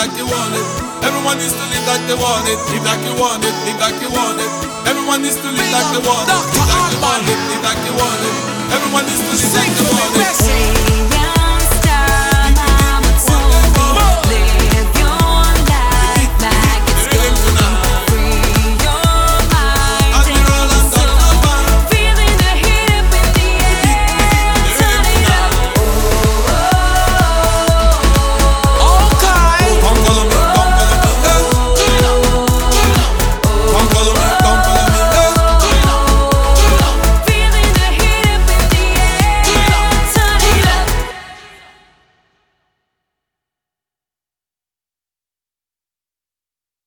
like you want it. Everyone needs to live like they want it. Live like you want it, live like you want it. Everyone needs to live like they want it. Live like you want it, live like you want it. Everyone needs to live like they want it.